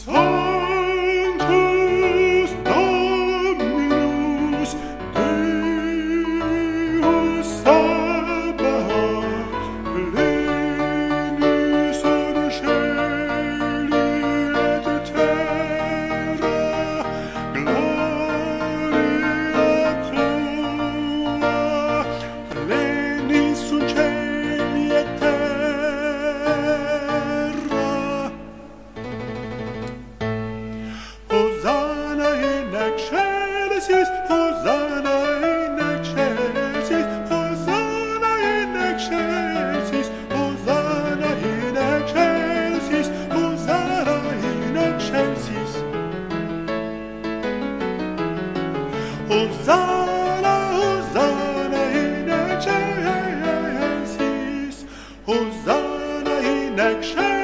Sanctus Dominus Deus Sabaoth, plenus in caeli et terra, gloria tua, plenis in caeli et terra. Hosanna in excelsis, Hosanna in excelsis, Hosanna in excelsis, Hosanna in excelsis, Hosanna in excelsis. Hosanna, Hosanna in excelsis, Hosanna in excelsis.